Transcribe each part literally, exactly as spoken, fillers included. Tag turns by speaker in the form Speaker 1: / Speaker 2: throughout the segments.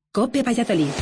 Speaker 1: COPE Valladolid.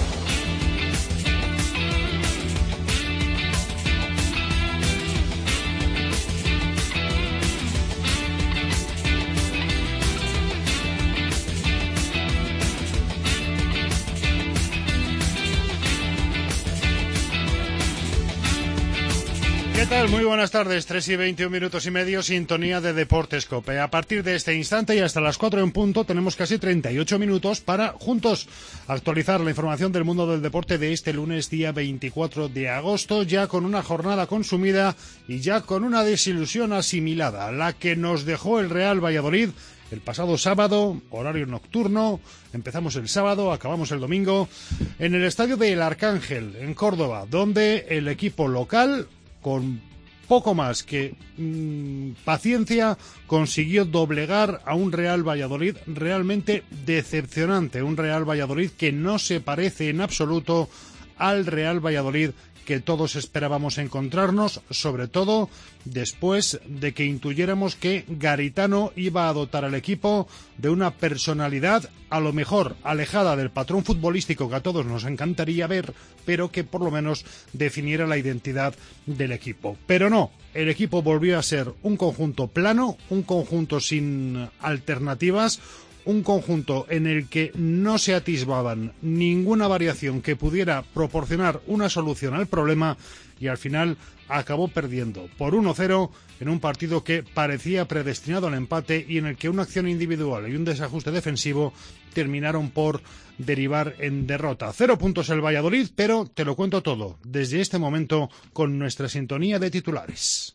Speaker 2: ¿Qué tal? Muy buenas tardes, tres y veintiún minutos y medio, sintonía de Deportes COPE. A partir de este instante y hasta las cuatro en punto tenemos casi treinta y ocho minutos para, juntos, actualizar la información del mundo del deporte de este lunes, día veinticuatro de agosto, ya con una jornada consumida y ya con una desilusión asimilada, la que nos dejó el Real Valladolid el pasado sábado, horario nocturno. Empezamos el sábado, acabamos el domingo, en el estadio de El Arcángel, en Córdoba, donde el equipo local, con poco más que mmm, paciencia, consiguió doblegar a un Real Valladolid realmente decepcionante, un Real Valladolid que no se parece en absoluto al Real Valladolid que todos esperábamos encontrarnos, sobre todo después de que intuyéramos que Garitano iba a dotar al equipo de una personalidad a lo mejor alejada del patrón futbolístico que a todos nos encantaría ver, pero que por lo menos definiera la identidad del equipo. Pero no, el equipo volvió a ser un conjunto plano, un conjunto sin alternativas, un conjunto en el que no se atisbaban ninguna variación que pudiera proporcionar una solución al problema, y al final acabó perdiendo por uno cero en un partido que parecía predestinado al empate y en el que una acción individual y un desajuste defensivo terminaron por derivar en derrota. Cero puntos el Valladolid, pero te lo cuento todo desde este momento con nuestra sintonía de titulares.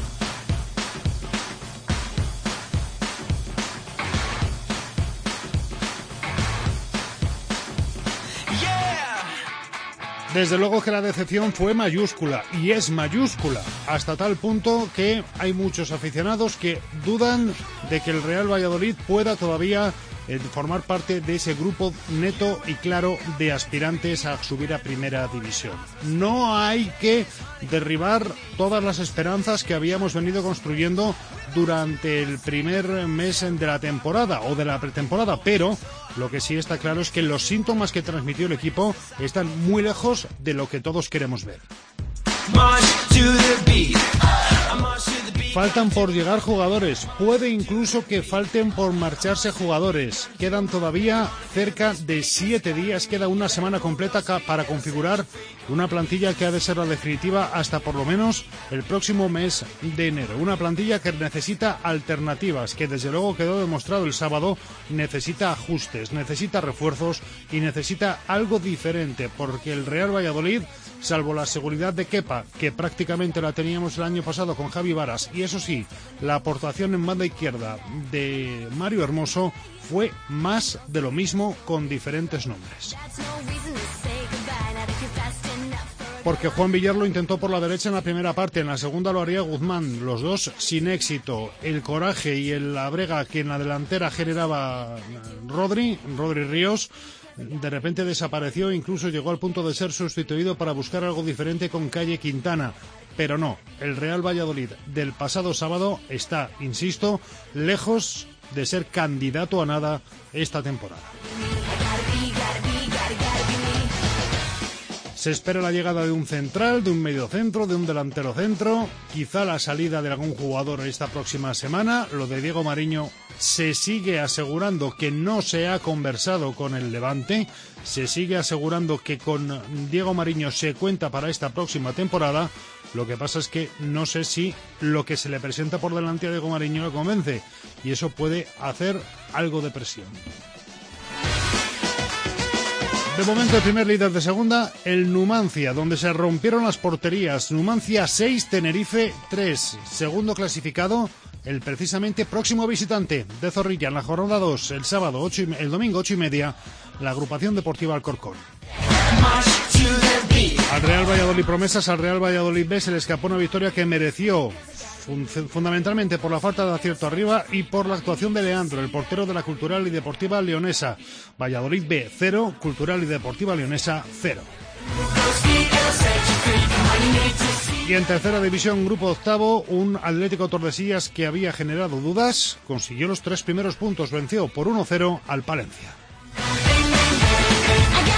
Speaker 2: Desde luego que la decepción fue mayúscula, y es mayúscula, hasta tal punto que hay muchos aficionados que dudan de que el Real Valladolid pueda todavía eh, formar parte de ese grupo neto y claro de aspirantes a subir a Primera División. No hay que derribar todas las esperanzas que habíamos venido construyendo durante el primer mes de la temporada o de la pretemporada, pero lo que sí está claro es que los síntomas que transmitió el equipo están muy lejos de lo que todos queremos ver. Faltan por llegar jugadores, puede incluso que falten por marcharse jugadores. Quedan todavía cerca de siete días, queda una semana completa para configurar una plantilla que ha de ser la definitiva hasta por lo menos el próximo mes de enero. Una plantilla que necesita alternativas, que desde luego quedó demostrado el sábado, necesita ajustes, necesita refuerzos y necesita algo diferente, porque el Real Valladolid, salvo la seguridad de Kepa, que prácticamente la teníamos el año pasado con Javi Varas, y eso sí, la aportación en banda izquierda de Mario Hermoso, fue más de lo mismo con diferentes nombres. Porque Juan Villar lo intentó por la derecha en la primera parte, en la segunda lo haría Guzmán, los dos sin éxito. El coraje y el la brega que en la delantera generaba Rodri, Rodri Ríos, de repente desapareció, incluso llegó al punto de ser sustituido para buscar algo diferente con Calle Quintana. Pero no, el Real Valladolid del pasado sábado está, insisto, lejos de ser candidato a nada esta temporada. Se espera la llegada de un central, de un mediocentro, de un delantero centro, quizá la salida de algún jugador esta próxima semana. Lo de Diego Mariño se sigue asegurando que no se ha conversado con el Levante, se sigue asegurando que con Diego Mariño se cuenta para esta próxima temporada. Lo que pasa es que no sé si lo que se le presenta por delante a Diego Mariño le convence, y eso puede hacer algo de presión. De momento el primer líder de segunda, el Numancia, donde se rompieron las porterías. Numancia seis, Tenerife tres. Segundo clasificado, el precisamente próximo visitante de Zorrilla en la jornada dos, el sábado, ocho y, el domingo ocho y media, la agrupación deportiva Alcorcón. Al Real Valladolid promesas, al Real Valladolid B se le escapó una victoria que mereció, fundamentalmente por la falta de acierto arriba y por la actuación de Leandro, el portero de la Cultural y Deportiva Leonesa. Valladolid B cero, Cultural y Deportiva Leonesa cero. Y en tercera división, grupo octavo, un Atlético Tordesillas que había generado dudas, consiguió los tres primeros puntos, venció por uno cero al Palencia.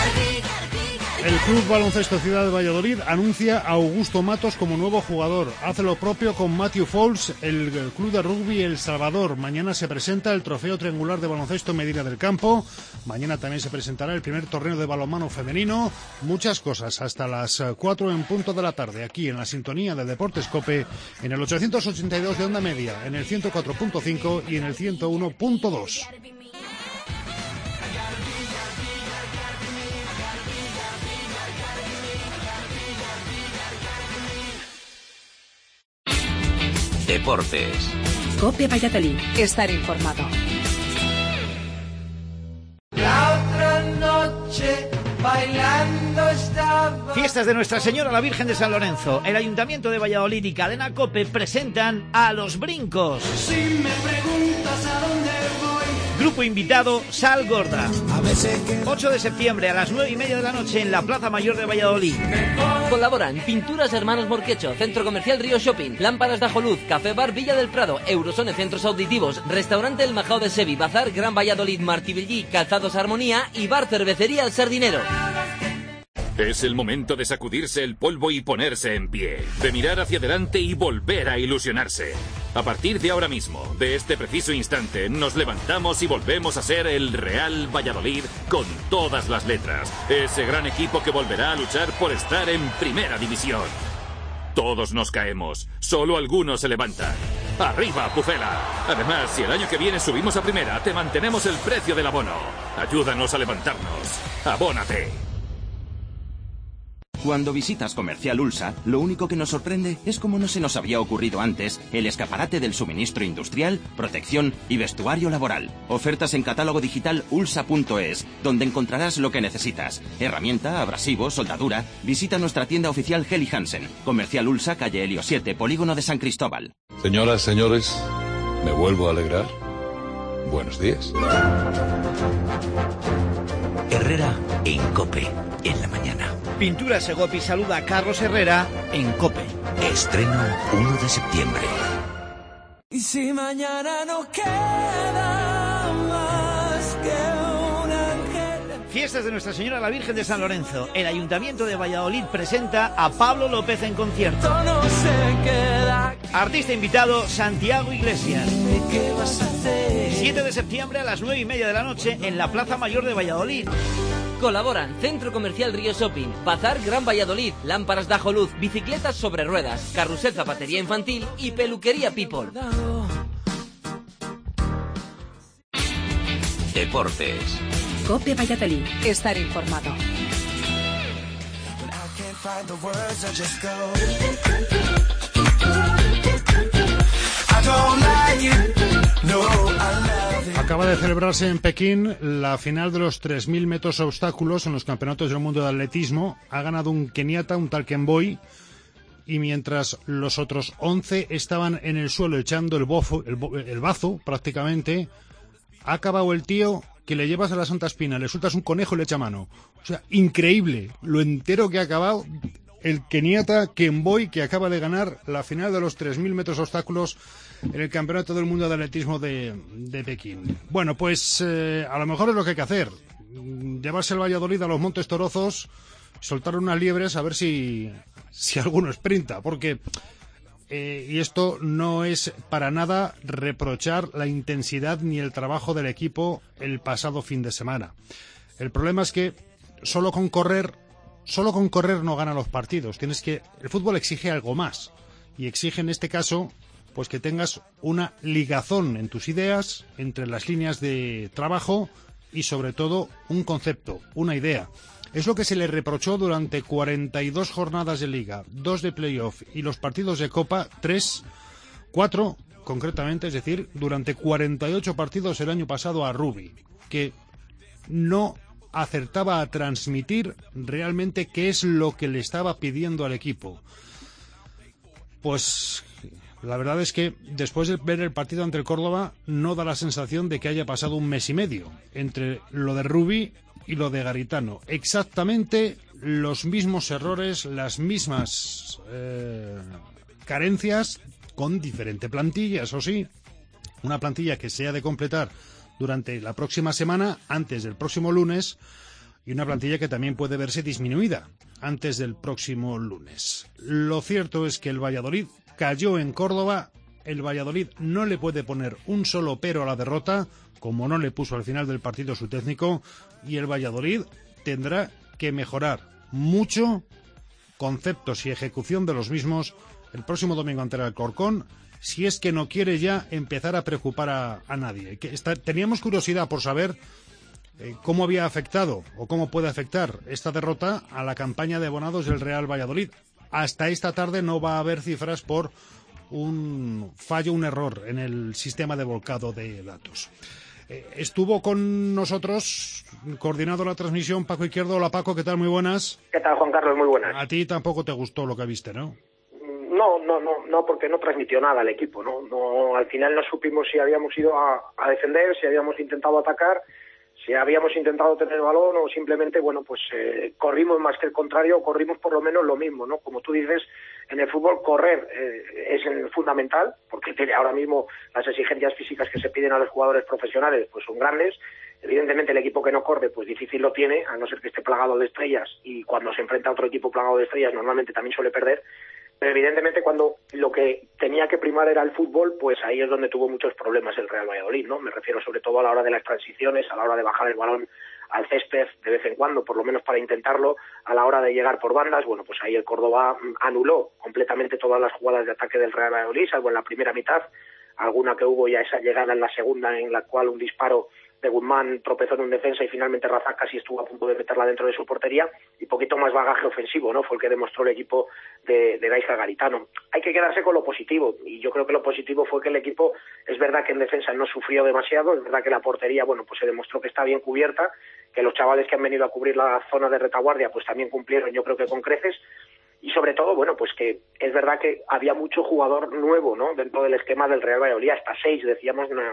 Speaker 2: Club Baloncesto Ciudad de Valladolid anuncia a Augusto Matos como nuevo jugador. Hace lo propio con Matthew Fowles, el Club de Rugby El Salvador. Mañana se presenta el Trofeo Triangular de Baloncesto Medina del Campo. Mañana también se presentará el primer torneo de balonmano femenino. Muchas cosas hasta las cuatro en punto de la tarde, aquí en la sintonía de Deportes COPE, en el ochocientos ochenta y dos de onda media, en el ciento cuatro punto cinco y en el ciento uno punto dos.
Speaker 1: Deportes.
Speaker 3: COPE Valladolid. Estar informado.
Speaker 4: La otra noche bailando estaba.
Speaker 5: Fiestas de Nuestra Señora la Virgen de San Lorenzo. El Ayuntamiento de Valladolid y Cadena COPE presentan a Los Brincos.
Speaker 4: Si me preguntas a dónde voy.
Speaker 5: Grupo invitado, Sal Gorda. ocho de septiembre a las nueve y media de la noche en la Plaza Mayor de Valladolid.
Speaker 6: Colaboran Pinturas Hermanos Morquecho, Centro Comercial Río Shopping, Lámparas de Ajoluz, Café Bar Villa del Prado, Eurosone Centros Auditivos, Restaurante El Majao de Sevi, Bazar Gran Valladolid, Martivellí, Calzados Armonía y Bar Cervecería El Sardinero.
Speaker 1: Es el momento de sacudirse el polvo y ponerse en pie, de mirar hacia adelante y volver a ilusionarse. A partir de ahora mismo, de este preciso instante, nos levantamos y volvemos a ser el Real Valladolid con todas las letras. Ese gran equipo que volverá a luchar por estar en Primera División. Todos nos caemos, solo algunos se levantan. ¡Arriba, Pucela! Además, si el año que viene subimos a Primera, te mantenemos el precio del abono. Ayúdanos a levantarnos. ¡Abónate!
Speaker 7: Cuando visitas Comercial Ulsa, lo único que nos sorprende es cómo no se nos había ocurrido antes el escaparate del suministro industrial, protección y vestuario laboral. Ofertas en catálogo digital ulsa punto es, donde encontrarás lo que necesitas. Herramienta, abrasivo, soldadura. Visita nuestra tienda oficial Helly Hansen. Comercial Ulsa, calle Helio siete, Polígono de San Cristóbal.
Speaker 8: Señoras, señores, ¿me vuelvo a alegrar? Buenos días.
Speaker 9: Herrera en COPE, en la mañana.
Speaker 5: Pintura Segopi saluda a Carlos Herrera en COPE.
Speaker 9: Estreno uno de septiembre.
Speaker 4: Y si mañana no queda más que un ángel.
Speaker 5: Fiestas de Nuestra Señora la Virgen de San Lorenzo. El Ayuntamiento de Valladolid presenta a Pablo López en concierto.
Speaker 4: No se queda.
Speaker 5: Artista invitado, Santiago Iglesias.
Speaker 4: ¿Qué vas a hacer?
Speaker 5: siete de septiembre a las nueve y media de la noche en la Plaza Mayor de Valladolid.
Speaker 6: Colaboran Centro Comercial Río Shopping, Bazar Gran Valladolid, Lámparas de Ajoluz, Bicicletas sobre Ruedas, Carrusel Zapatería Infantil y Peluquería People.
Speaker 1: Deportes.
Speaker 3: COPE Valladolid. Estar informado.
Speaker 2: Acaba de celebrarse en Pekín la final de los tres mil metros obstáculos en los campeonatos del mundo de atletismo. Ha ganado un keniata, un tal Kemboi, y mientras los otros once estaban en el suelo echando el, bofo, el, bo, el bazo prácticamente, ha acabado el tío que le llevas a la Santa Espina, le sueltas un conejo y le echa mano. O sea, increíble lo entero que ha acabado el keniata Kemboi, que acaba de ganar la final de los tres mil metros obstáculos en el Campeonato del Mundo de Atletismo de, de Pekín. Bueno, pues eh, a lo mejor es lo que hay que hacer. Llevarse el Valladolid a los Montes Torozos, soltar unas liebres a ver si, si alguno sprinta, porque... Eh, y esto no es para nada reprochar la intensidad ni el trabajo del equipo el pasado fin de semana. El problema es que solo con correr, solo con correr no gana los partidos. Tienes que, el fútbol exige algo más, y exige en este caso pues que tengas una ligazón en tus ideas, entre las líneas de trabajo y sobre todo un concepto, una idea. Es lo que se le reprochó durante cuarenta y dos jornadas de Liga, dos de playoff y los partidos de Copa, tres, cuatro concretamente, es decir, durante cuarenta y ocho partidos el año pasado a Rubi, que no acertaba a transmitir realmente qué es lo que le estaba pidiendo al equipo. Pues la verdad es que después de ver el partido ante el Córdoba no da la sensación de que haya pasado un mes y medio entre lo de Rubi y lo de Garitano. Exactamente los mismos errores, las mismas eh, carencias, con diferente plantilla, eso sí. Una plantilla que se ha de completar durante la próxima semana, antes del próximo lunes, y una plantilla que también puede verse disminuida antes del próximo lunes. Lo cierto es que el Valladolid cayó en Córdoba, el Valladolid no le puede poner un solo pero a la derrota, como no le puso al final del partido su técnico, y el Valladolid tendrá que mejorar mucho conceptos y ejecución de los mismos el próximo domingo ante el Alcorcón, si es que no quiere ya empezar a preocupar a, a nadie. Que está, teníamos curiosidad por saber eh, cómo había afectado o cómo puede afectar esta derrota a la campaña de abonados del Real Valladolid. Hasta esta tarde no va a haber cifras por un fallo, un error en el sistema de volcado de datos. Eh, estuvo con nosotros, coordinado la transmisión, Paco Izquierdo. Hola Paco, ¿qué tal? Muy buenas.
Speaker 10: ¿Qué tal, Juan Carlos? Muy buenas.
Speaker 2: A ti tampoco te gustó lo que viste, ¿no?
Speaker 10: No, no, no, no, porque no transmitió nada al equipo, ¿no? No, al final no supimos si habíamos ido a, a defender, si habíamos intentado atacar, si habíamos intentado tener el balón o simplemente, bueno, pues eh, corrimos más que el contrario, corrimos por lo menos lo mismo, ¿no? Como tú dices, en el fútbol correr eh, es fundamental, porque tiene ahora mismo las exigencias físicas que se piden a los jugadores profesionales pues son grandes. Evidentemente el equipo que no corre pues difícil lo tiene, a no ser que esté plagado de estrellas, y cuando se enfrenta a otro equipo plagado de estrellas normalmente también suele perder. Pero evidentemente cuando lo que tenía que primar era el fútbol, pues ahí es donde tuvo muchos problemas el Real Valladolid, ¿no? Me refiero sobre todo a la hora de las transiciones, a la hora de bajar el balón al césped de vez en cuando, por lo menos para intentarlo, a la hora de llegar por bandas. Bueno, pues ahí el Córdoba anuló completamente todas las jugadas de ataque del Real Valladolid, salvo en la primera mitad, alguna que hubo ya esa llegada en la segunda en la cual un disparo de Guzmán tropezó en un defensa y finalmente Razak casi estuvo a punto de meterla dentro de su portería, y poquito más bagaje ofensivo, ¿no? Fue el que demostró el equipo de, de Gaizka Garitano. Hay que quedarse con lo positivo, y yo creo que lo positivo fue que el equipo, es verdad que en defensa no sufrió demasiado, es verdad que la portería, bueno, pues se demostró que está bien cubierta, que los chavales que han venido a cubrir la zona de retaguardia pues también cumplieron, yo creo que con creces. Y sobre todo, bueno, pues que es verdad que había mucho jugador nuevo, ¿no? Dentro del esquema del Real Valladolid, hasta seis, decíamos, no,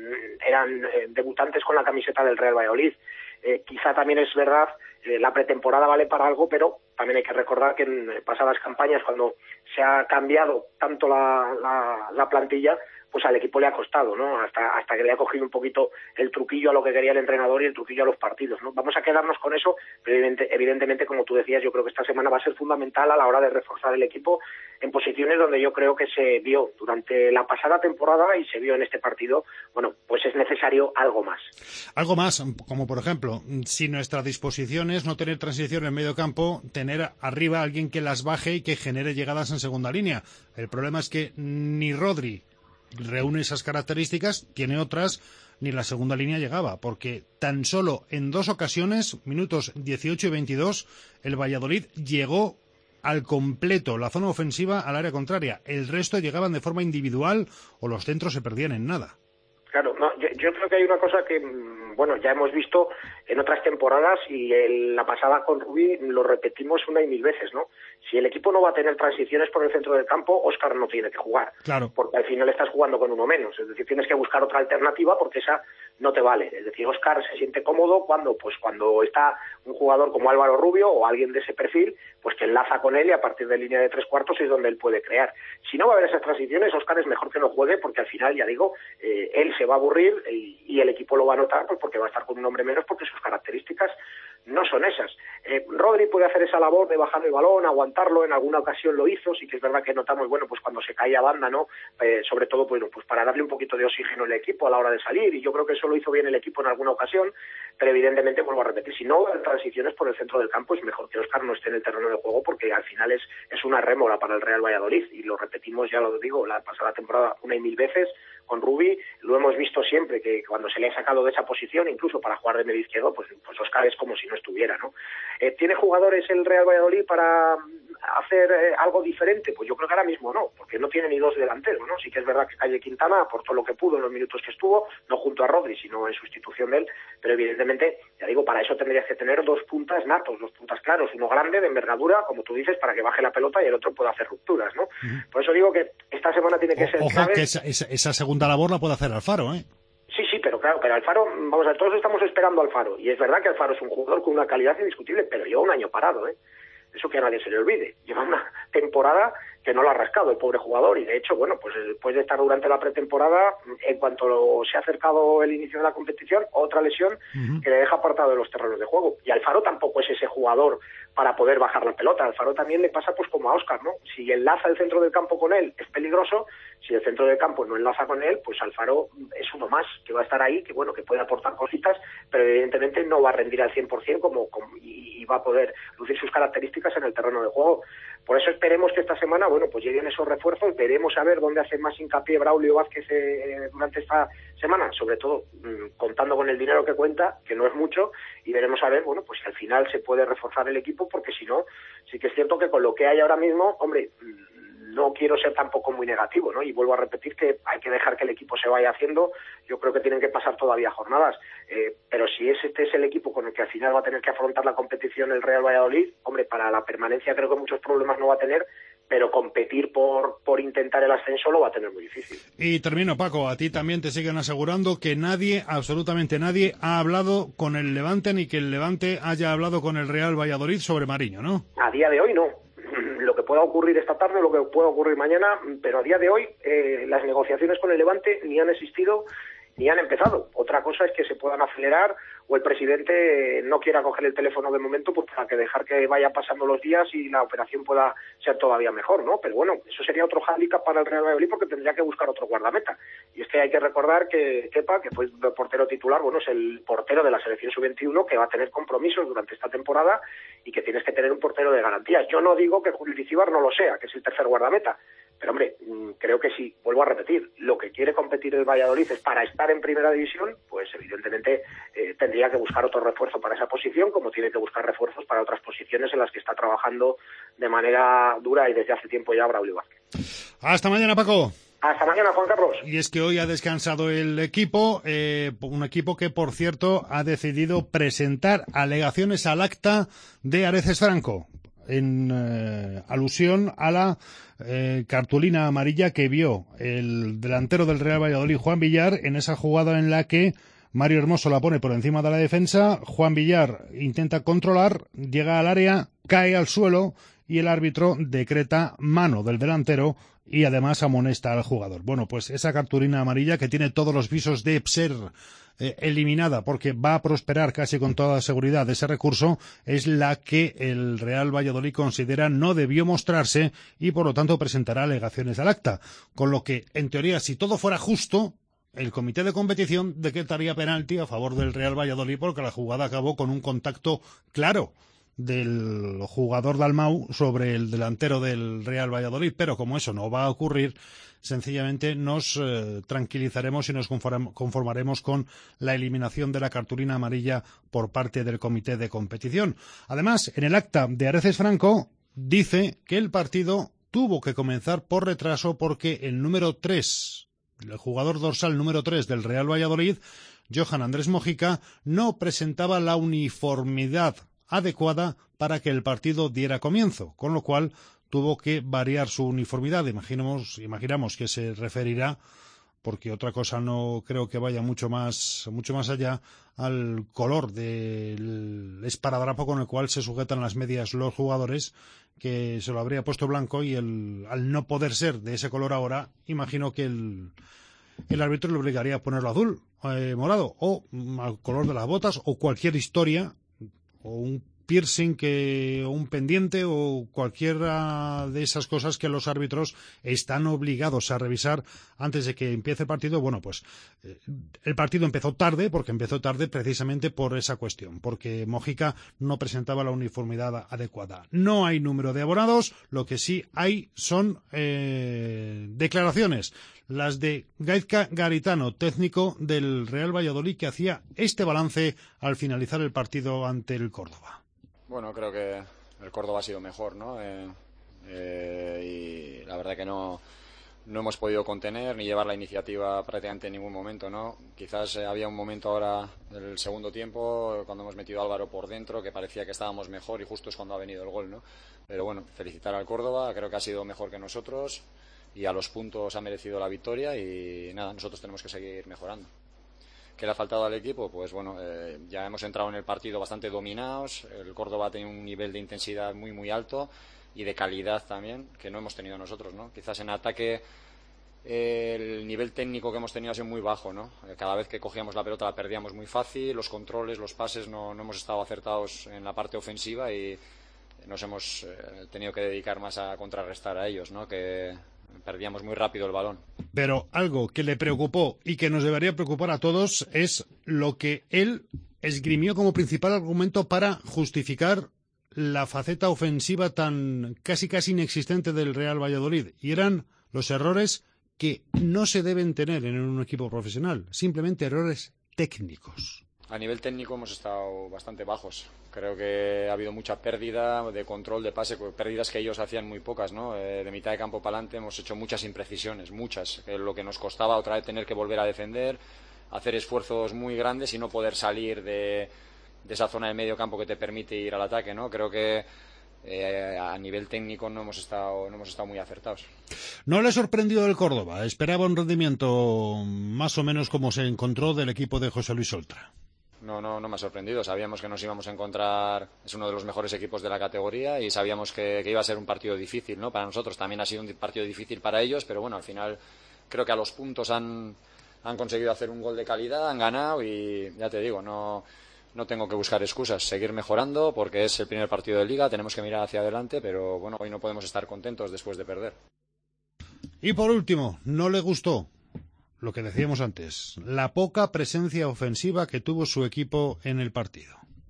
Speaker 10: eran eh, debutantes con la camiseta del Real Valladolid. Eh, quizá también es verdad, eh, la pretemporada vale para algo, pero también hay que recordar que en pasadas campañas, cuando se ha cambiado tanto la, la, la plantilla, pues al equipo le ha costado, ¿no? Hasta hasta que le ha cogido un poquito el truquillo a lo que quería el entrenador y el truquillo a los partidos, ¿no? Vamos a quedarnos con eso, pero evidente, evidentemente, como tú decías, yo creo que esta semana va a ser fundamental a la hora de reforzar el equipo en posiciones donde yo creo que se vio durante la pasada temporada y se vio en este partido, bueno, pues es necesario algo más.
Speaker 2: Algo más, como por ejemplo, si nuestra disposición es no tener transición en medio campo, tener arriba a alguien que las baje y que genere llegadas en segunda línea. El problema es que ni Rodri reúne esas características, tiene otras, ni la segunda línea llegaba, porque tan solo en dos ocasiones, minutos dieciocho y veintidós, el Valladolid llegó al completo la zona ofensiva al área contraria. El resto llegaban de forma individual o los centros se perdían en nada.
Speaker 10: Claro, no, yo, yo creo que hay una cosa que, bueno, ya hemos visto en otras temporadas y en la pasada con Rubí lo repetimos una y mil veces, ¿no? Si el equipo no va a tener transiciones por el centro del campo, Óscar no tiene que jugar.
Speaker 2: Claro.
Speaker 10: Porque al final estás jugando con uno menos. Es decir, tienes que buscar otra alternativa porque esa no te vale. Es decir, Óscar se siente cómodo cuando, pues, cuando está un jugador como Álvaro Rubio o alguien de ese perfil, pues que enlaza con él y a partir de línea de tres cuartos es donde él puede crear. Si no va a haber esas transiciones, Óscar es mejor que no juegue porque al final, ya digo, eh, él se va a aburrir y, y el equipo lo va a notar pues porque va a estar con un hombre menos porque sus características no son esas. Eh, Rodri puede hacer esa labor de bajar el balón, aguantarlo, en alguna ocasión lo hizo, sí que es verdad que notamos, bueno, pues cuando se caía a banda, ¿no? Eh, sobre todo, pues, pues para darle un poquito de oxígeno al equipo a la hora de salir, y yo creo que eso lo hizo bien el equipo en alguna ocasión, pero evidentemente, vuelvo a repetir, si no hay transiciones por el centro del campo, es mejor que Óscar no esté en el terreno de juego porque al final es, es una rémora para el Real Valladolid, y lo repetimos, ya lo digo, la pasada temporada una y mil veces, con Rubí, lo hemos visto siempre, que cuando se le ha sacado de esa posición, incluso para jugar de medio izquierdo, pues, pues Óscar es como si no estuviera, ¿no? Eh, ¿Tiene jugadores el Real Valladolid para hacer eh, algo diferente? Pues yo creo que ahora mismo no, porque no tiene ni dos delanteros, ¿no? Sí que es verdad que Calle Quintana aportó lo que pudo en los minutos que estuvo, no junto a Rodri, sino en sustitución de él, pero evidentemente, ya digo, para eso tendrías que tener dos puntas natos, dos puntas claros, uno grande, de envergadura, como tú dices, para que baje la pelota y el otro pueda hacer rupturas, ¿no? Uh-huh. Por eso digo que esta semana tiene que
Speaker 2: o,
Speaker 10: ser
Speaker 2: ojo
Speaker 10: clave.
Speaker 2: que esa, esa, esa segunda labor la puede hacer Alfaro, ¿eh?
Speaker 10: Sí, sí, pero claro, pero Alfaro, vamos a ver, todos estamos esperando a Alfaro, y es verdad que Alfaro es un jugador con una calidad indiscutible, pero lleva un año parado, ¿eh? Eso que a nadie se le olvide. Lleva una temporada que no lo ha rascado el pobre jugador, y de hecho, bueno, pues después de estar durante la pretemporada, en cuanto se ha acercado el inicio de la competición, otra lesión uh-huh. que le deja apartado de los terrenos de juego. Y Alfaro tampoco es ese jugador para poder bajar la pelota. A Alfaro también le pasa pues como a Óscar, ¿no? Si enlaza el centro del campo con él, es peligroso. Si el centro del campo no enlaza con él, pues Alfaro es uno más, que va a estar ahí, que bueno, que puede aportar cositas, pero evidentemente no va a rendir al cien por ciento como, como, y, y va a poder lucir sus características en el terreno de juego. Por eso esperemos que esta semana, bueno, pues lleguen esos refuerzos, veremos a ver dónde hace más hincapié Braulio Vázquez eh, durante esta semana, sobre todo mmm, contando con el dinero que cuenta, que no es mucho, y veremos a ver, bueno, pues si al final se puede reforzar el equipo, porque si no, sí que es cierto que con lo que hay ahora mismo, hombre, no quiero ser tampoco muy negativo, ¿no? Y vuelvo a repetir que hay que dejar que el equipo se vaya haciendo. Yo creo que tienen que pasar todavía jornadas, eh, pero si es, este es el equipo con el que al final va a tener que afrontar la competición el Real Valladolid, hombre, para la permanencia creo que muchos problemas no va a tener, pero competir por, por intentar el ascenso lo va a tener muy difícil.
Speaker 2: Y termino, Paco, a ti también te siguen asegurando que nadie, absolutamente nadie, ha hablado con el Levante, ni que el Levante haya hablado con el Real Valladolid sobre Mariño, ¿no?
Speaker 10: A día de hoy no. Lo que pueda ocurrir esta tarde, lo que pueda ocurrir mañana, pero a día de hoy eh, las negociaciones con el Levante ni han existido ni han empezado. Otra cosa es que se puedan acelerar o el presidente no quiera coger el teléfono de momento, pues para que dejar que vayan pasando los días y la operación pueda ser todavía mejor, ¿no? Pero bueno, eso sería otro hándicap para el Real Valladolid, porque tendría que buscar otro guardameta. Y es que hay que recordar que Kepa, que fue el portero titular, bueno, es el portero de la selección sub veintiuno que va a tener compromisos durante esta temporada y que tienes que tener un portero de garantías. Yo no digo que Julio Icíbar no lo sea, que es el tercer guardameta, pero hombre, creo que sí, vuelvo a repetir, lo que quiere competir el Valladolid es para estar en primera división, pues evidentemente eh, tendría que buscar otro refuerzo para esa posición, como tiene que buscar refuerzos para otras posiciones en las que está trabajando de manera dura y desde hace tiempo ya Braulio Vázquez.
Speaker 2: Hasta mañana, Paco.
Speaker 10: Hasta mañana, Juan Carlos.
Speaker 2: Y es que hoy ha descansado el equipo, eh, un equipo que, por cierto, ha decidido presentar alegaciones al acta de Areces Franco, en eh, alusión a la eh, cartulina amarilla que vio el delantero del Real Valladolid, Juan Villar, en esa jugada en la que Mario Hermoso la pone por encima de la defensa, Juan Villar intenta controlar, llega al área, cae al suelo y el árbitro decreta mano del delantero y además amonesta al jugador. Bueno, pues esa cartulina amarilla, que tiene todos los visos de ser eh, eliminada porque va a prosperar casi con toda seguridad ese recurso, es la que el Real Valladolid considera no debió mostrarse y por lo tanto presentará alegaciones al acta. Con lo que, en teoría, si todo fuera justo, el comité de competición decretaría penalti a favor del Real Valladolid porque la jugada acabó con un contacto claro del jugador Dalmau sobre el delantero del Real Valladolid, pero como eso no va a ocurrir, sencillamente nos eh, tranquilizaremos y nos conformaremos con la eliminación de la cartulina amarilla por parte del comité de competición. Además, en el acta de Areces Franco dice que el partido tuvo que comenzar por retraso porque el número tres, el jugador dorsal número tres del Real Valladolid, Johan Andrés Mojica, no presentaba la uniformidad adecuada para que el partido diera comienzo, con lo cual tuvo que variar su uniformidad. Imaginamos, imaginamos que se referirá, porque otra cosa no creo que vaya mucho más, mucho más allá, al color del esparadrapo con el cual se sujetan las medias los jugadores, que se lo habría puesto blanco y el, al no poder ser de ese color ahora, imagino que el, el árbitro le obligaría a ponerlo azul, eh, morado, o al color de las botas, o cualquier historia, o un piercing que, o un pendiente o cualquiera de esas cosas que los árbitros están obligados a revisar antes de que empiece el partido. Bueno, pues eh, el partido empezó tarde, porque empezó tarde precisamente por esa cuestión, porque Mojica no presentaba la uniformidad adecuada. No hay número de abonados, lo que sí hay son eh, declaraciones. Las de Gaizka Garitano, técnico del Real Valladolid, que hacía este balance al finalizar el partido ante el Córdoba.
Speaker 11: Bueno, creo que el Córdoba ha sido mejor, ¿no? Eh, eh, y la verdad que no, no hemos podido contener ni llevar la iniciativa prácticamente en ningún momento, ¿no? Quizás eh, había un momento ahora del segundo tiempo, cuando hemos metido a Álvaro por dentro, que parecía que estábamos mejor y justo es cuando ha venido el gol, ¿no? Pero bueno, felicitar al Córdoba, creo que ha sido mejor que nosotros y a los puntos ha merecido la victoria y nada, nosotros tenemos que seguir mejorando. ¿Qué le ha faltado al equipo? Pues bueno, eh, ya hemos entrado en el partido bastante dominados, el Córdoba tiene un nivel de intensidad muy muy alto y de calidad también, que no hemos tenido nosotros, ¿no? Quizás en ataque eh, el nivel técnico que hemos tenido ha sido muy bajo, ¿no? Cada vez que cogíamos la pelota la perdíamos muy fácil, los controles, los pases no, no hemos estado acertados en la parte ofensiva y nos hemos eh, tenido que dedicar más a contrarrestar a ellos, ¿no? Que perdíamos muy rápido el balón.
Speaker 2: Pero algo que le preocupó y que nos debería preocupar a todos es lo que él esgrimió como principal argumento para justificar la faceta ofensiva tan casi casi inexistente del Real Valladolid, y eran los errores que no se deben tener en un equipo profesional, simplemente errores técnicos.
Speaker 11: A nivel técnico hemos estado bastante bajos. Creo que ha habido mucha pérdida de control de pase, pérdidas que ellos hacían muy pocas, ¿no? Eh, de mitad de campo para adelante hemos hecho muchas imprecisiones, muchas, que es lo que nos costaba otra vez tener que volver a defender, hacer esfuerzos muy grandes y no poder salir de, de esa zona de medio campo que te permite ir al ataque, ¿no? Creo que eh, a nivel técnico no hemos estado no hemos estado muy acertados.
Speaker 2: ¿No le sorprendió el Córdoba? ¿Esperaba un rendimiento más o menos como se encontró del equipo de José Luis Oltra?
Speaker 11: No, no, no me ha sorprendido. Sabíamos que nos íbamos a encontrar, es uno de los mejores equipos de la categoría y sabíamos que, que iba a ser un partido difícil, ¿no? Para nosotros también ha sido un partido difícil para ellos, pero bueno, al final creo que a los puntos han, han conseguido hacer un gol de calidad, han ganado y ya te digo, no, no tengo que buscar excusas, seguir mejorando porque es el primer partido de Liga, tenemos que mirar hacia adelante, pero bueno, hoy no podemos estar contentos después de perder.
Speaker 2: Y por último, ¿no le gustó lo que decíamos antes, la poca presencia ofensiva que tuvo su equipo en el partido?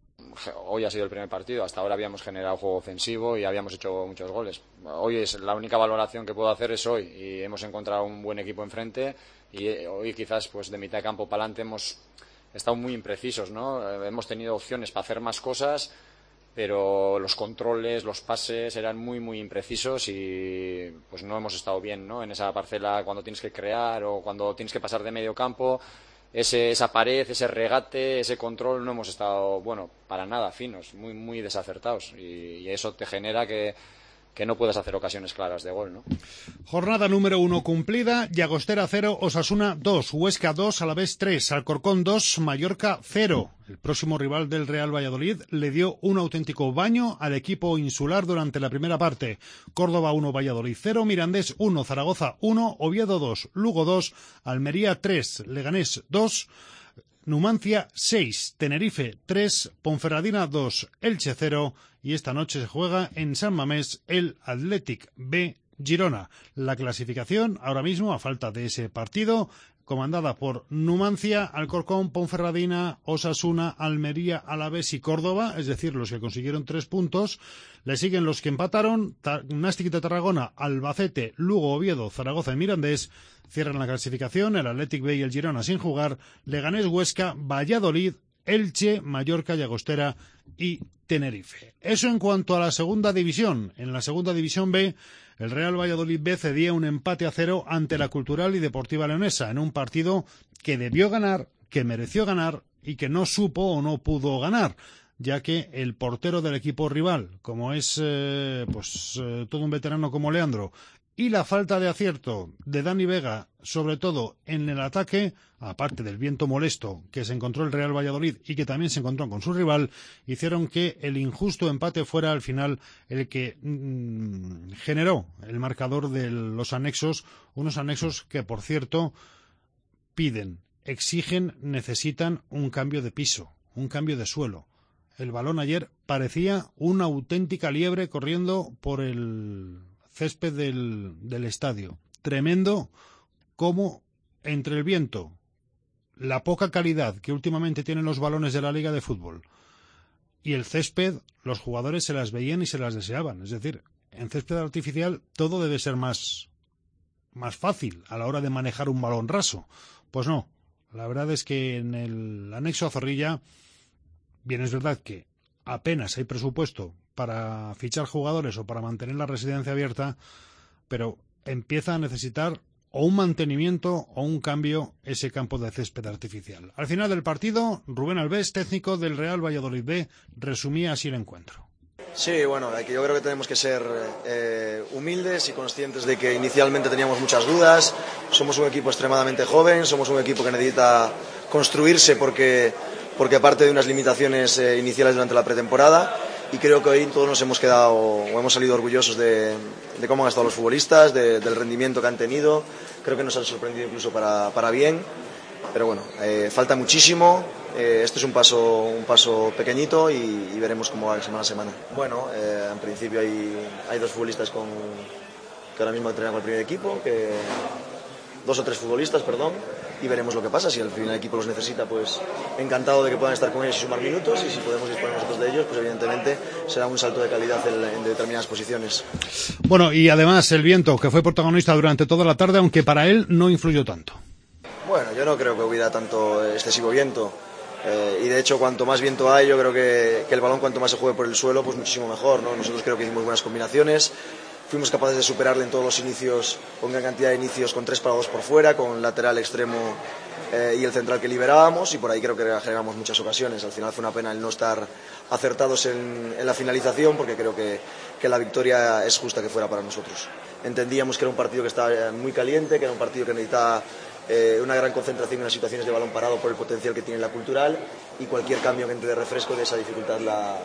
Speaker 11: Hoy ha sido el primer partido, hasta ahora habíamos generado juego ofensivo y habíamos hecho muchos goles. Hoy es la única valoración que puedo hacer es hoy y hemos encontrado un buen equipo enfrente y hoy quizás pues de mitad de campo para adelante hemos estado muy imprecisos, ¿no? Hemos tenido opciones para hacer más cosas, pero los controles, los pases eran muy, muy imprecisos y pues no hemos estado bien, ¿no? En esa parcela cuando tienes que crear o cuando tienes que pasar de medio campo, ese, esa pared, ese regate, ese control, no hemos estado, bueno, para nada finos, muy, muy desacertados y, y eso te genera que, que no puedas hacer ocasiones claras de gol, ¿no?
Speaker 2: Jornada número uno cumplida, Llagostera cero, Osasuna dos, Huesca dos, Alavés tres, Alcorcón dos, Mallorca cero. El próximo rival del Real Valladolid le dio un auténtico baño al equipo insular durante la primera parte. Córdoba uno, Valladolid cero, Mirandés uno, Zaragoza uno, Oviedo dos, Lugo dos, Almería tres, Leganés dos, Numancia seis, Tenerife tres, Ponferradina dos, Elche cero y esta noche se juega en San Mamés el Athletic B Girona. La clasificación ahora mismo, a falta de ese partido, comandada por Numancia, Alcorcón, Ponferradina, Osasuna, Almería, Alavés y Córdoba, es decir, los que consiguieron tres puntos. Le siguen los que empataron, Nástic de Tarragona, Albacete, Lugo, Oviedo, Zaragoza y Mirandés. Cierran la clasificación el Athletic B y el Girona sin jugar, Leganés, Huesca, Valladolid, Elche, Mallorca, Llagostera y Tenerife. Eso en cuanto a la segunda división. En la segunda división B, el Real Valladolid B cedía un empate a cero ante la Cultural y Deportiva Leonesa en un partido que debió ganar, que mereció ganar y que no supo o no pudo ganar, ya que el portero del equipo rival, como es eh, pues eh, todo un veterano como Leandro, y la falta de acierto de Dani Vega, sobre todo en el ataque, aparte del viento molesto que se encontró el Real Valladolid y que también se encontró con su rival, hicieron que el injusto empate fuera al final el que mmm, generó el marcador de los anexos, unos anexos que, por cierto, piden, exigen, necesitan un cambio de piso, un cambio de suelo. El balón ayer parecía una auténtica liebre corriendo por el césped del, del estadio. Tremendo cómo entre el viento, la poca calidad que últimamente tienen los balones de la Liga de Fútbol y el césped, los jugadores se las veían y se las deseaban. Es decir, en césped artificial todo debe ser más, más fácil a la hora de manejar un balón raso. Pues no, la verdad es que en el anexo a Zorrilla, bien es verdad que apenas hay presupuesto para fichar jugadores o para mantener la residencia abierta, pero empieza a necesitar o un mantenimiento o un cambio ese campo de césped artificial. Al final del partido, Rubén Alves, técnico del Real Valladolid B, resumía así el encuentro.
Speaker 12: Sí, bueno, yo creo que tenemos que ser eh, humildes y conscientes de que inicialmente teníamos muchas dudas. Somos un equipo extremadamente joven, somos un equipo que necesita construirse porque, porque parte de unas limitaciones eh, iniciales durante la pretemporada. y creo que hoy todos nos hemos quedado o hemos salido orgullosos de, de cómo han estado los futbolistas, de, del rendimiento que han tenido. Creo que nos han sorprendido incluso para, para bien, pero bueno, eh, falta muchísimo. Eh, esto es un paso, un paso pequeñito y, y veremos cómo va semana a semana. Bueno, eh, en principio hay, hay dos futbolistas con, que ahora mismo entrenan con el primer equipo, que, dos o tres futbolistas, perdón, y veremos lo que pasa. Si el primer equipo los necesita, pues encantado de que puedan estar con ellos y sumar minutos, y si podemos disponer nosotros de ellos, pues evidentemente será un salto de calidad en, en determinadas posiciones.
Speaker 2: Bueno, y además el viento, que fue protagonista durante toda la tarde, aunque para él no influyó tanto.
Speaker 12: Bueno, yo no creo que hubiera tanto excesivo viento. Eh, y de hecho, cuanto más viento hay, yo creo que, que el balón, cuanto más se juegue por el suelo, pues muchísimo mejor, ¿no? Nosotros creo que hicimos buenas combinaciones, fuimos capaces de superarle en todos los inicios, con gran cantidad de inicios, con tres parados por fuera, con lateral, extremo eh, y el central que liberábamos, y por ahí creo que generamos muchas ocasiones. Al final fue una pena el no estar acertados en, en la finalización, porque creo que, que la victoria es justa que fuera para nosotros. Entendíamos que era un partido que estaba muy caliente, que era un partido que necesitaba Eh, una gran concentración en las situaciones de balón parado por el potencial que tiene la Cultural, y cualquier cambio que entre de refresco de esa dificultad la,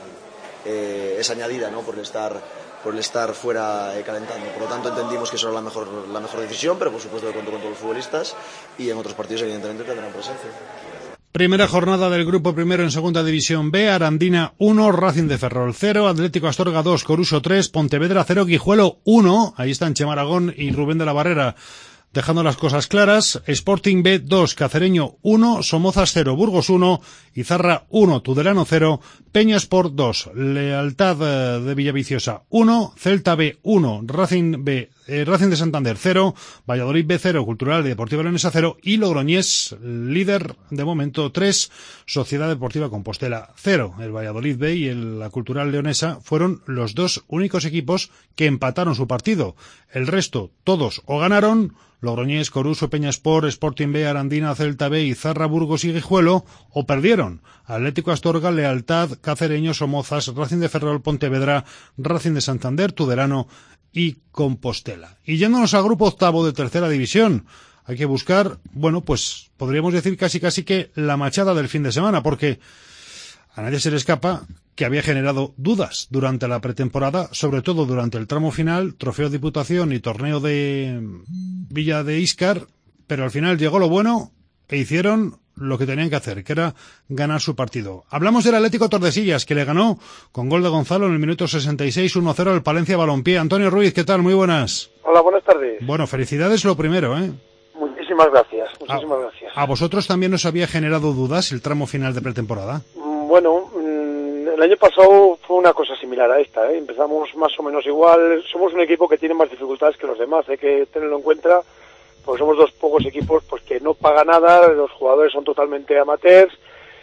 Speaker 12: eh, es añadida, ¿no? por el estar, por el estar fuera eh, calentando. Por lo tanto, entendimos que eso era la mejor, la mejor decisión, pero por supuesto que cuento con todos los futbolistas, y en otros partidos evidentemente tendrán presencia.
Speaker 2: Primera jornada del grupo primero en segunda división B, Arandina uno, Racing de Ferrol cero, Atlético Astorga dos, Coruso tres, Pontevedra cero, Guijuelo uno, ahí están Chema Aragón y Rubén de la Barrera dejando las cosas claras. Sporting B dos, Cacereño uno, Somozas cero, Burgos uno, Izarra uno, Tudelano cero, Peñasport dos, Lealtad de Villaviciosa uno, Celta B uno, Racing B eh, Racing de Santander cero, Valladolid B cero, Cultural y Deportiva Leonesa cero, y Logroñés, líder de momento tres, Sociedad Deportiva Compostela cero. El Valladolid B y el, la Cultural Leonesa fueron los dos únicos equipos que empataron su partido. El resto, todos o ganaron, Logroñés, Coruso, Peñasport, Sporting B, Arandina, Celta B, Izarra, Burgos y Guijuelo, o perdieron. Atlético Astorga, Lealtad, Cacereño, Somozas, Racing de Ferrol, Pontevedra, Racing de Santander, Tudelano y Compostela. Y yéndonos al grupo octavo de tercera división, hay que buscar, bueno, pues podríamos decir casi casi que la machada del fin de semana, porque a nadie se le escapa que había generado dudas durante la pretemporada, sobre todo durante el tramo final, Trofeo Diputación y Torneo de Villa de Íscar, pero al final llegó lo bueno e hicieron lo que tenían que hacer, que era ganar su partido. Hablamos del Atlético Tordesillas, que le ganó con gol de Gonzalo en el minuto sesenta y seis, uno cero al Palencia Balompié. Antonio Ruiz, ¿qué tal? Muy buenas.
Speaker 13: Hola, buenas tardes.
Speaker 2: Bueno, felicidades lo primero, ¿eh?
Speaker 13: Muchísimas gracias, muchísimas
Speaker 2: a,
Speaker 13: gracias.
Speaker 2: ¿A vosotros también os había generado dudas el tramo final de pretemporada?
Speaker 13: Bueno, el año pasado fue una cosa similar a esta, ¿eh? Empezamos más o menos igual. Somos un equipo que tiene más dificultades que los demás, hay que tenerlo en cuenta, porque somos dos pocos equipos pues que no paga nada, los jugadores son totalmente amateurs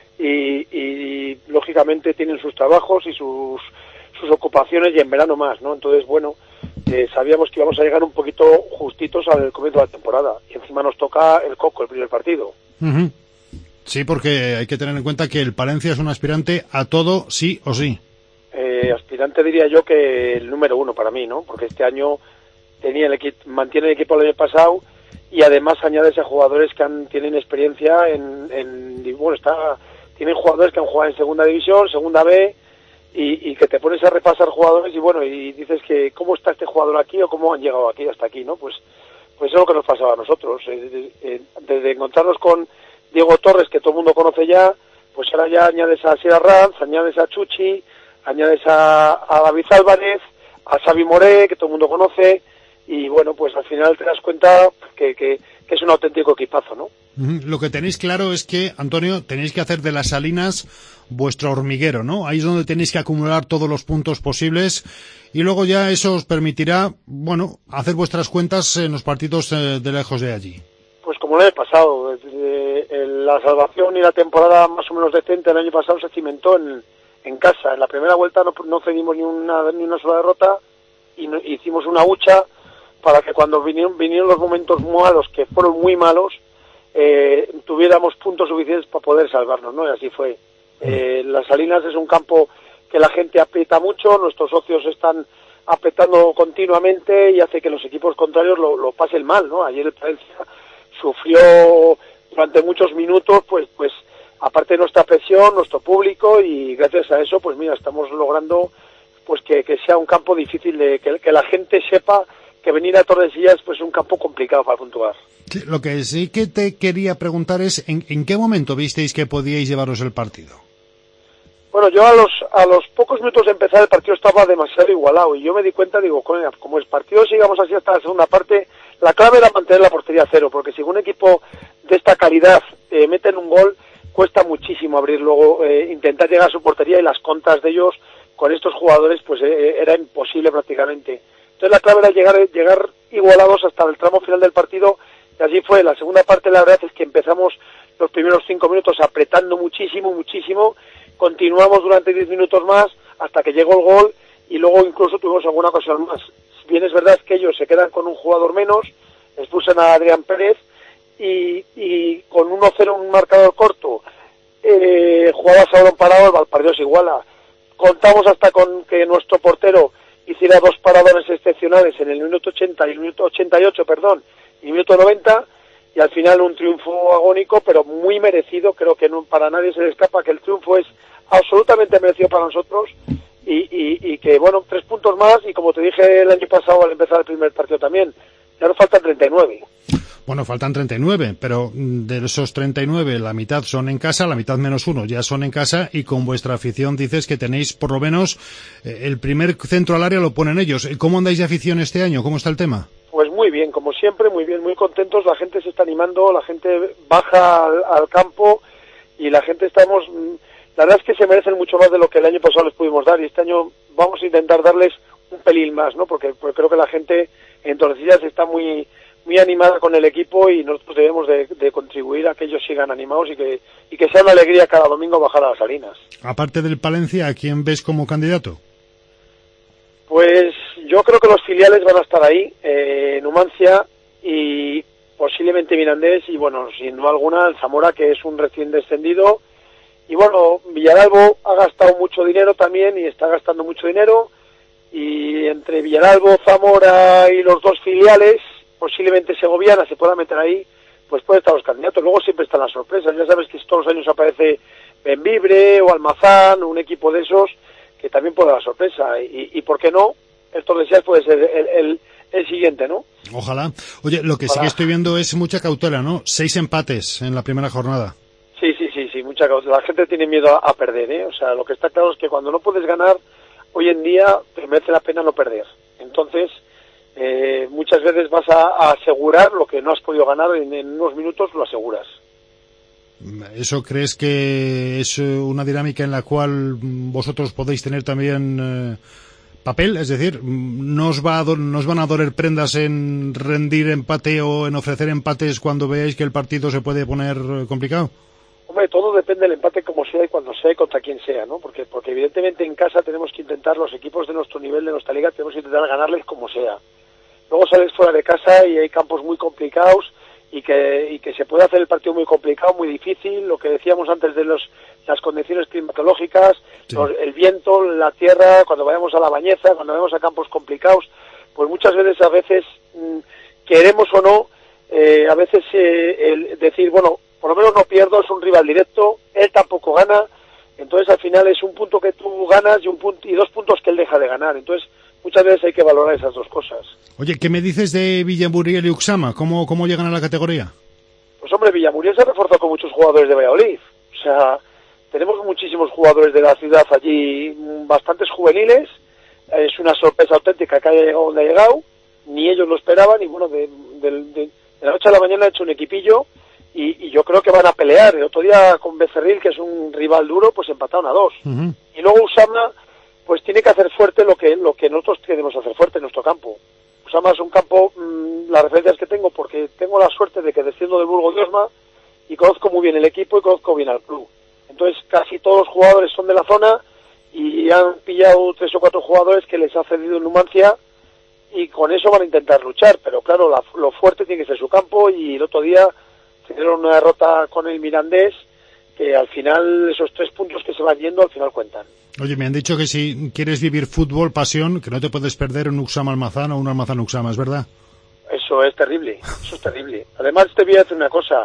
Speaker 13: y, y lógicamente tienen sus trabajos y sus sus ocupaciones, y en verano más, ¿no? Entonces, bueno, eh, sabíamos que íbamos a llegar un poquito justitos al comienzo de la temporada, y encima nos toca el Coco, el primer partido.
Speaker 2: Uh-huh. Sí, porque hay que tener en cuenta que el Palencia es un aspirante a todo, sí o sí.
Speaker 13: Eh, aspirante diría yo que el número uno para mí, ¿no? Porque este año tenía el equipo, mantiene el equipo el año pasado, y además añades a jugadores que han, tienen experiencia en, en bueno, está, tienen jugadores que han jugado en segunda división, segunda B, y, y que te pones a repasar jugadores y bueno, y dices que cómo está este jugador aquí o cómo han llegado aquí hasta aquí, ¿no? Pues, pues eso es lo que nos pasaba a nosotros, eh, eh, desde encontrarnos con Diego Torres, que todo el mundo conoce ya, pues ahora ya añades a Sierra Ranz, añades a Chuchi, añades a, a David Álvarez, a Xavi Moré, que todo el mundo conoce, y bueno, pues al final te das cuenta que, que, que es un auténtico equipazo, ¿no?
Speaker 2: Lo que tenéis claro es que, Antonio, tenéis que hacer de las Salinas vuestro hormiguero, ¿no? Ahí es donde tenéis que acumular todos los puntos posibles, y luego ya eso os permitirá, bueno, hacer vuestras cuentas en los partidos eh, de lejos de allí.
Speaker 13: Pues como el año pasado, eh, la salvación y la temporada más o menos decente el año pasado se cimentó en, en casa. En la primera vuelta no, no cedimos ni una, ni una sola derrota, y no, hicimos una hucha para que cuando vinieron, vinieron los momentos malos, que fueron muy malos, eh, tuviéramos puntos suficientes para poder salvarnos, ¿no? Y así fue. Eh, Las Salinas es un campo que la gente aprieta mucho, nuestros socios están apretando continuamente y hace que los equipos contrarios lo, lo pasen mal, ¿no? Ayer el Palencia sufrió durante muchos minutos, pues, pues aparte de nuestra presión, nuestro público, y gracias a eso, pues mira, estamos logrando pues que, que sea un campo difícil, de que, que la gente sepa que venir a Tordesillas pues es un campo complicado para puntuar.
Speaker 2: Sí, lo que sí que te quería preguntar es, ¿en, en qué momento visteis que podíais llevaros el partido?
Speaker 13: Bueno, yo a los a los pocos minutos de empezar el partido estaba demasiado igualado y yo me di cuenta, digo, coño, como el partido sigamos así hasta la segunda parte, la clave era mantener la portería a cero, porque si un equipo de esta calidad eh, meten un gol, cuesta muchísimo abrir luego, eh, intentar llegar a su portería, y las contras de ellos con estos jugadores pues eh, era imposible prácticamente. Entonces la clave era llegar llegar igualados hasta el tramo final del partido, y así fue. La segunda parte, la verdad es que empezamos los primeros cinco minutos apretando muchísimo, muchísimo, continuamos durante diez minutos más hasta que llegó el gol, y luego incluso tuvimos alguna ocasión más. Si bien es verdad que ellos se quedan con un jugador menos, expulsan a Adrián Pérez, y, y con uno cero un marcador corto, eh, jugaba Sauron parado, el partido se iguala. Contamos hasta con que nuestro portero hiciera dos paradores excepcionales en el minuto ochenta y el minuto ochenta y ocho, perdón, y el minuto noventa, y al final un triunfo agónico, pero muy merecido. Creo que no, para nadie se le escapa que el triunfo es absolutamente merecido para nosotros, y, y, y que, bueno, tres puntos más, y como te dije el año pasado al empezar el primer partido también, ya nos faltan treinta y nueve.
Speaker 2: Bueno, faltan treinta y nueve, pero de esos treinta y nueve, la mitad son en casa, la mitad menos uno ya son en casa, y con vuestra afición dices que tenéis por lo menos eh, el primer centro al área lo ponen ellos. ¿Cómo andáis de afición este año? ¿Cómo está el tema?
Speaker 13: Pues muy bien, como siempre, muy bien, muy contentos. La gente se está animando, la gente baja al, al campo, y la gente estamos... La verdad es que se merecen mucho más de lo que el año pasado les pudimos dar, y este año vamos a intentar darles un pelín más, ¿no? Porque, porque creo que la gente en Tordesillas está muy... muy animada con el equipo, y nosotros debemos de, de contribuir a que ellos sigan animados y que y que sea una alegría cada domingo bajar a las Salinas.
Speaker 2: Aparte del Palencia, ¿a quién ves como candidato?
Speaker 13: Pues yo creo que los filiales van a estar ahí, eh, Numancia y posiblemente Mirandés, y bueno, sin duda alguna el Zamora, que es un recién descendido, y bueno, Villaralbo ha gastado mucho dinero también y está gastando mucho dinero, y entre Villaralbo, Zamora y los dos filiales, posiblemente Segoviana se pueda meter ahí, pues puede estar los candidatos. Luego siempre están las sorpresas, ya sabes que todos los años aparece Benvibre o Almazán, un equipo de esos que también puede dar sorpresa, y, y por qué no, el Tordesillas puede ser el, el, el siguiente, ¿no?
Speaker 2: Ojalá. Oye, lo que Ojalá. Sí que estoy viendo es mucha cautela, ¿no? Seis empates en la primera jornada.
Speaker 13: Sí, sí, sí, sí, mucha cautela. La gente tiene miedo a, a perder, ¿eh? O sea, lo que está claro es que cuando no puedes ganar, hoy en día te merece la pena no perder. Entonces, Eh, muchas veces vas a, a asegurar lo que no has podido ganar, en, en unos minutos lo aseguras.
Speaker 2: ¿Eso crees que es una dinámica en la cual vosotros podéis tener también eh, papel? Es decir, ¿no os, va a do- ¿no os van a doler prendas en rendir empate o en ofrecer empates cuando veáis que el partido se puede poner complicado?
Speaker 13: Hombre, todo depende del empate como sea y cuando sea y contra quien sea, ¿no? Porque, porque evidentemente en casa tenemos que intentar, los equipos de nuestro nivel, de nuestra liga, tenemos que intentar ganarles como sea. Luego sales fuera de casa y hay campos muy complicados, y que y que se puede hacer el partido muy complicado, muy difícil, lo que decíamos antes de los las condiciones climatológicas, sí. los, el viento, la tierra, cuando vayamos a La Bañeza, cuando vayamos a campos complicados, pues muchas veces, a veces, mmm, queremos o no, eh, a veces eh, el decir, bueno, por lo menos no pierdo, es un rival directo, él tampoco gana, entonces al final es un punto que tú ganas y un punto y dos puntos que él deja de ganar, entonces muchas veces hay que valorar esas dos cosas.
Speaker 2: Oye, ¿qué me dices de Villamuriel y Uxama? ¿Cómo, cómo llegan a la categoría?
Speaker 13: Pues hombre, Villamuriel se ha reforzado con muchos jugadores de Valladolid. O sea, tenemos muchísimos jugadores de la ciudad allí, bastantes juveniles. Es una sorpresa auténtica que haya llegado donde ha llegado. Ni ellos lo esperaban, y bueno, de, de, de, de la noche a la mañana ha hecho un equipillo, y, y yo creo que van a pelear. El otro día con Becerril, que es un rival duro, pues empataron a dos. Uh-huh. Y luego Usama pues tiene que hacer fuerte lo que lo que nosotros queremos hacer fuerte en nuestro campo. Usama es un campo, mmm, las referencias que tengo, porque tengo la suerte de que desciendo del Burgo de Osma y conozco muy bien el equipo y conozco bien al club. Entonces casi todos los jugadores son de la zona, y han pillado tres o cuatro jugadores que les ha cedido en Numancia, y con eso van a intentar luchar, pero claro, la, lo fuerte tiene que ser su campo, y el otro día tuvieron una derrota con el Mirandés, que al final esos tres puntos que se van yendo al final cuentan.
Speaker 2: Oye, me han dicho que si quieres vivir fútbol, pasión, que no te puedes perder un Uxama Almazán o un Almazán Uxama, ¿es verdad?
Speaker 13: Eso es terrible, eso es terrible. Además te voy a decir una cosa,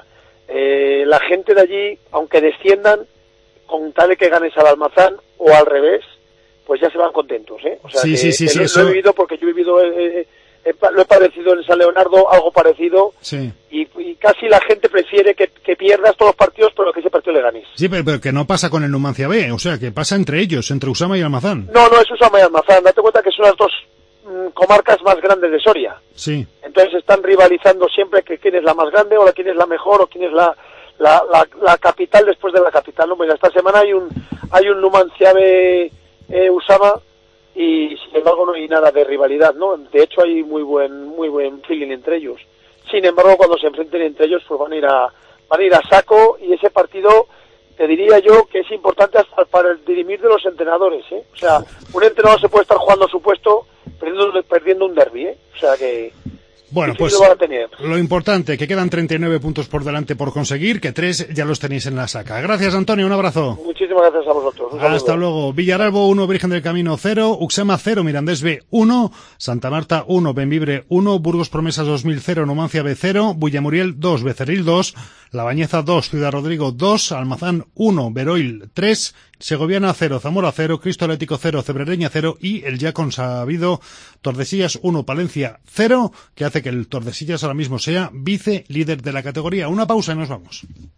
Speaker 13: eh, la gente de allí, aunque desciendan, con tal de que ganes al Almazán o al revés, pues ya se van contentos, ¿eh? O sea,
Speaker 2: sí,
Speaker 13: que,
Speaker 2: sí, sí,
Speaker 13: que
Speaker 2: sí,
Speaker 13: lo,
Speaker 2: eso...
Speaker 13: lo he vivido porque yo he vivido, eh, eh, lo he padecido en San Leonardo, algo parecido,
Speaker 2: sí.
Speaker 13: y, y casi la gente prefiere que, que pierdas todos los partidos, pero que ese partido le ganes.
Speaker 2: Sí, pero, pero que no pasa con el Numancia B, o sea, que pasa entre ellos, entre Usama y Almazán.
Speaker 13: No, no es Usama y Almazán, date cuenta que son las dos mm, comarcas más grandes de Soria.
Speaker 2: Sí.
Speaker 13: Entonces están rivalizando siempre que quién es la más grande, o la quién es la mejor, o quién es la, la, la, la capital después de la capital, ¿no? Pues esta semana hay un, hay un Numancia B eh, Usama, y sin embargo no hay nada de rivalidad, ¿no? De hecho hay muy buen muy buen feeling entre ellos. Sin embargo, cuando se enfrenten entre ellos, pues van a ir a van a ir a saco, y ese partido te diría yo que es importante hasta para el dirimir de los entrenadores, ¿eh? O sea, un entrenador se puede estar jugando a su puesto perdiendo, perdiendo un derbi, ¿eh? O sea que
Speaker 2: Bueno, pues
Speaker 13: lo, van a tener.
Speaker 2: Lo importante, que quedan treinta y nueve puntos por delante por conseguir, que tres ya los tenéis en la saca. Gracias, Antonio, un abrazo.
Speaker 13: Muchísimas gracias a vosotros.
Speaker 2: Hasta luego. Villaralbo uno, Virgen del Camino cero, Uxema cero, Mirandés B uno, Santa Marta uno, Benvibre uno, Burgos Promesas dos mil cero, Numancia B cero, Bullamuriel dos, Becerril dos, La Bañeza dos, Ciudad Rodrigo dos, Almazán uno, Veroil tres, Segoviana cero, Zamora cero, Cristo Atlético cero, Cebrereña cero y el ya consabido Tordesillas uno, Palencia cero, que hace que el Tordesillas ahora mismo sea vice líder de la categoría. Una pausa y nos vamos.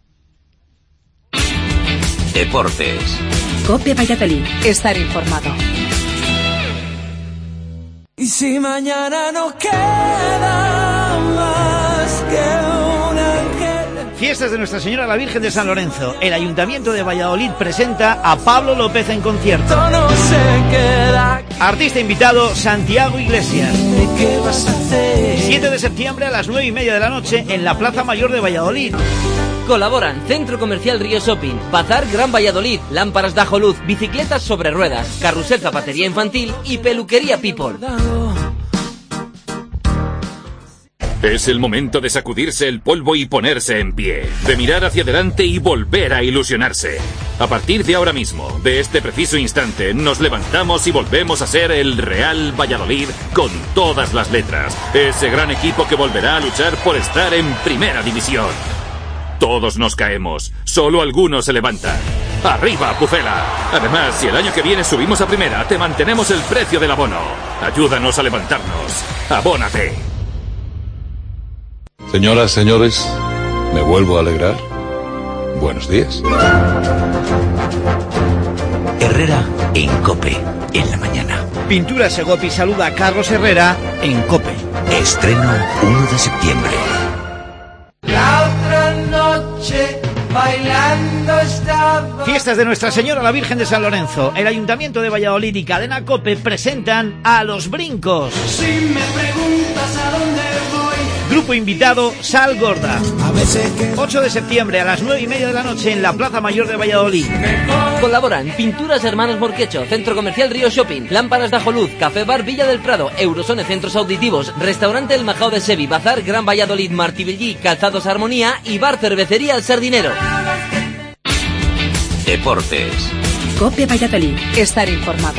Speaker 9: Deportes.
Speaker 3: COPE Valladolid. Estar informado.
Speaker 4: Y si mañana no queda más que un ángel.
Speaker 5: Fiestas de Nuestra Señora la Virgen de San Lorenzo. El Ayuntamiento de Valladolid presenta a Pablo López en concierto.
Speaker 4: No se queda.
Speaker 5: Artista invitado, Santiago Iglesias.
Speaker 4: ¿Qué vas a hacer?
Speaker 5: siete de septiembre a las nueve y media de la noche en la Plaza Mayor de Valladolid.
Speaker 6: Colaboran Centro Comercial Río Shopping, Bazar Gran Valladolid, Lámparas de Ajoluz, Bicicletas sobre Ruedas, Carrusel Zapatería Infantil y Peluquería People.
Speaker 1: Es el momento de sacudirse el polvo y ponerse en pie, de mirar hacia adelante y volver a ilusionarse. A partir de ahora mismo, de este preciso instante, nos levantamos y volvemos a ser el Real Valladolid con todas las letras. Ese gran equipo que volverá a luchar por estar en Primera División. Todos nos caemos, solo algunos se levantan. ¡Arriba, Pucela! Además, si el año que viene subimos a Primera, te mantenemos el precio del abono. Ayúdanos a levantarnos. ¡Abónate!
Speaker 8: Señoras, señores, ¿me vuelvo a alegrar? Buenos días.
Speaker 9: Herrera en COPE, en la mañana.
Speaker 5: Pintura Segopi saluda a Carlos Herrera en COPE.
Speaker 9: Estreno uno de septiembre.
Speaker 4: La otra noche bailando estaba.
Speaker 5: Fiestas de Nuestra Señora la Virgen de San Lorenzo. El Ayuntamiento de Valladolid y Cadena COPE presentan a Los Brincos.
Speaker 4: Si me preguntas a dónde voy.
Speaker 5: Grupo invitado, Sal Gorda. ocho de septiembre a las nueve y media de la noche en la Plaza Mayor de Valladolid.
Speaker 6: Colaboran Pinturas Hermanos Morquecho, Centro Comercial Río Shopping, Lámparas de Ajoluz, Café Bar Villa del Prado, Eurosone Centros Auditivos, Restaurante El Majao de Sevi, Bazar Gran Valladolid, Martivellí, Calzados Armonía y Bar Cervecería El Sardinero.
Speaker 9: Deportes.
Speaker 3: COPE Valladolid. Estar informado.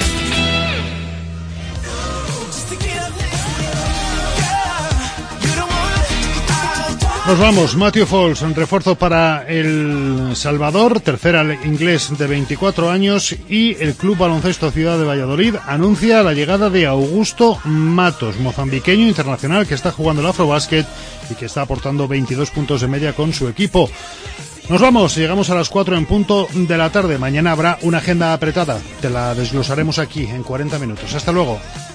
Speaker 2: Nos vamos, Matthew Falls, en refuerzo para el Salvador, tercera inglés de veinticuatro años, y el Club Baloncesto Ciudad de Valladolid anuncia la llegada de Augusto Matos, mozambiqueño internacional que está jugando el Afrobásquet y que está aportando veintidós puntos de media con su equipo. Nos vamos, llegamos a las cuatro en punto de la tarde. Mañana habrá una agenda apretada, te la desglosaremos aquí en cuarenta minutos. Hasta luego.